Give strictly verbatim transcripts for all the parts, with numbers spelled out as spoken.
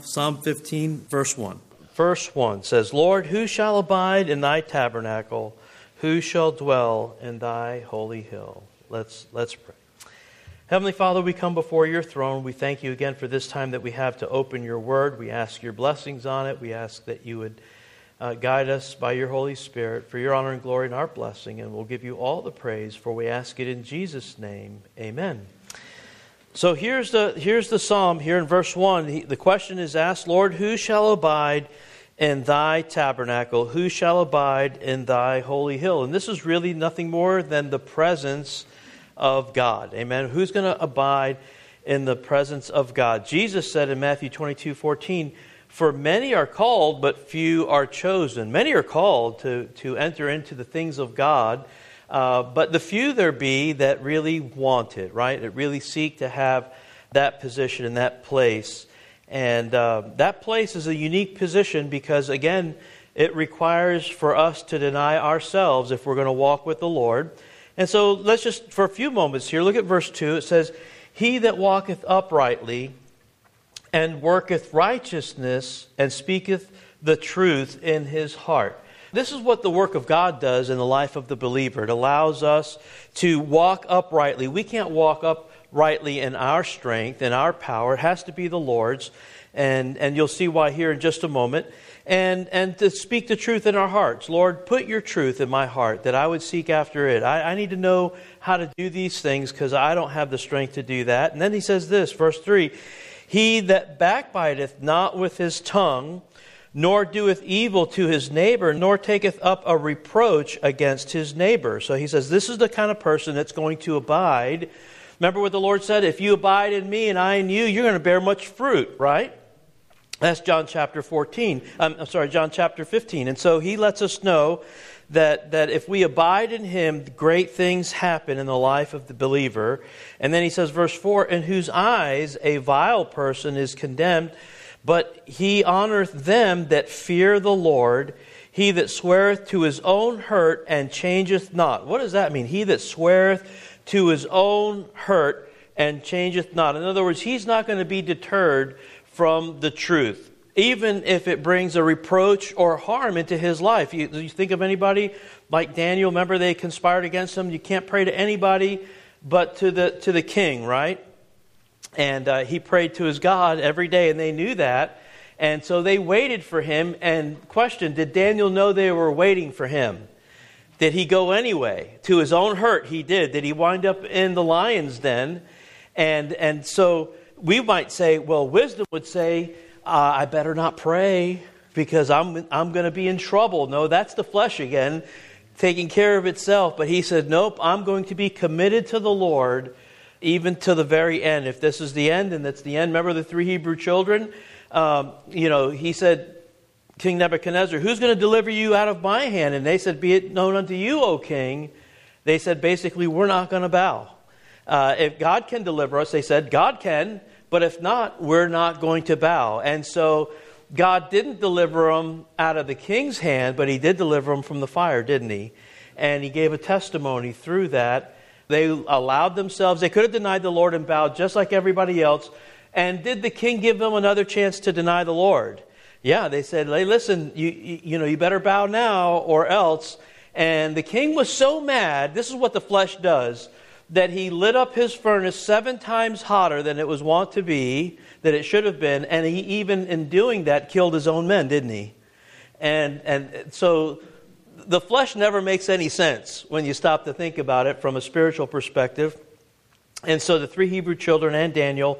Psalm fifteen, verse one. Verse one says, Lord, who shall abide in thy tabernacle? Who shall dwell in thy holy hill? Let's, let's pray. Heavenly Father, we come before your throne. We thank you again for this time that we have to open your word. We ask your blessings on it. We ask that you would uh, guide us by your Holy Spirit for your honor and glory and our blessing. And we'll give you all the praise, for we ask it in Jesus' name. Amen. So here's the here's the psalm here in verse one. He, the question is asked, Lord, who shall abide in thy tabernacle? Who shall abide in thy holy hill? And this is really nothing more than the presence of God. Amen. Who's going to abide in the presence of God? Jesus said in Matthew twenty-two fourteen, for many are called, but few are chosen. Many are called to, to enter into the things of God. Uh, but the few there be that really want it, right? That really seek to have that position in that place. And uh, that place is a unique position because, again, it requires for us to deny ourselves if we're going to walk with the Lord. And so let's just, for a few moments here, look at verse two. It says, he that walketh uprightly and worketh righteousness and speaketh the truth in his heart. This is what the work of God does in the life of the believer. It allows us to walk uprightly. We can't walk uprightly in our strength, in our power. It has to be the Lord's. And, and you'll see why here in just a moment. And, and to speak the truth in our hearts. Lord, put your truth in my heart that I would seek after it. I, I need to know how to do these things because I don't have the strength to do that. And then he says this, verse three, he that backbiteth not with his tongue, nor doeth evil to his neighbor, nor taketh up a reproach against his neighbor. So he says, this is the kind of person that's going to abide. Remember what the Lord said, if you abide in me and I in you, you're going to bear much fruit, right? That's John chapter fourteen. Um, I'm sorry, John chapter fifteen. And so he lets us know that, that if we abide in him, great things happen in the life of the believer. And then he says, verse four, in whose eyes a vile person is condemned, but he honoreth them that fear the Lord. He that sweareth to his own hurt and changeth not. What does that mean? He that sweareth to his own hurt and changeth not. In other words, he's not going to be deterred from the truth, even if it brings a reproach or harm into his life. You, you think of anybody like Daniel. Remember, they conspired against him. You can't pray to anybody but to the to the king, right? And uh, he prayed to his God every day, and they knew that. And so they waited for him and questioned, did Daniel know they were waiting for him? Did he go anyway? To his own hurt, he did. Did he wind up in the lion's den? And and so we might say, well, wisdom would say, uh, I better not pray because I'm I'm going to be in trouble. No, that's the flesh again, taking care of itself. But he said, nope, I'm going to be committed to the Lord even to the very end. If this is the end, and that's the end. Remember the three Hebrew children? Um, you know, he said, King Nebuchadnezzar, who's going to deliver you out of my hand? And they said, be it known unto you, O king. They said, basically, we're not going to bow. Uh, if God can deliver us, they said, God can. But if not, we're not going to bow. And so God didn't deliver them out of the king's hand, but he did deliver them from the fire, didn't he? And he gave a testimony through that. They allowed themselves, they could have denied the Lord and bowed just like everybody else. And did the king give them another chance to deny the Lord? Yeah, they said, hey, listen, you, you, you know, you better bow now or else. And the king was so mad, this is what the flesh does, that he lit up his furnace seven times hotter than it was wont to be, that it should have been. And he even in doing that killed his own men, didn't he? And and so the flesh never makes any sense when you stop to think about it from a spiritual perspective. And so the three Hebrew children and Daniel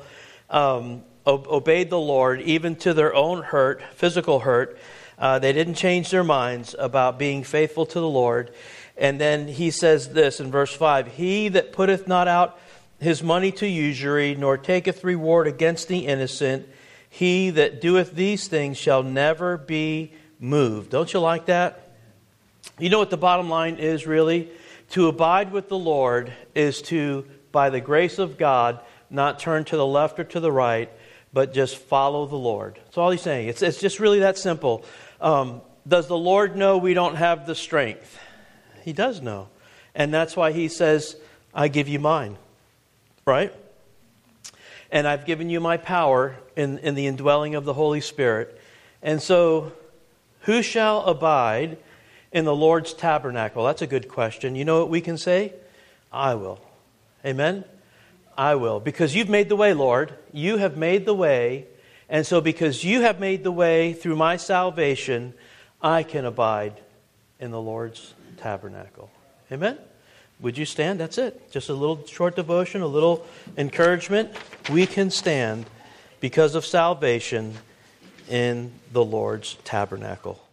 um, o- obeyed the Lord even to their own hurt, physical hurt. Uh, they didn't change their minds about being faithful to the Lord. And then he says this in verse five, he that putteth not out his money to usury, nor taketh reward against the innocent, he that doeth these things shall never be moved. Don't you like that? You know what the bottom line is really? To abide with the Lord is to, by the grace of God, not turn to the left or to the right, but just follow the Lord. That's all he's saying. It's, it's just really that simple. Um, does the Lord know we don't have the strength? He does know. And that's why he says, I give you mine. Right? and I've given you my power in, in the indwelling of the Holy Spirit. And so, who shall abide in the Lord's tabernacle? That's a good question. You know what we can say? I will. Amen? I will. Because you've made the way, Lord. You have made the way. And so because you have made the way through my salvation, I can abide in the Lord's tabernacle. Amen? Would you stand? That's it. Just a little short devotion, a little encouragement. We can stand because of salvation in the Lord's tabernacle.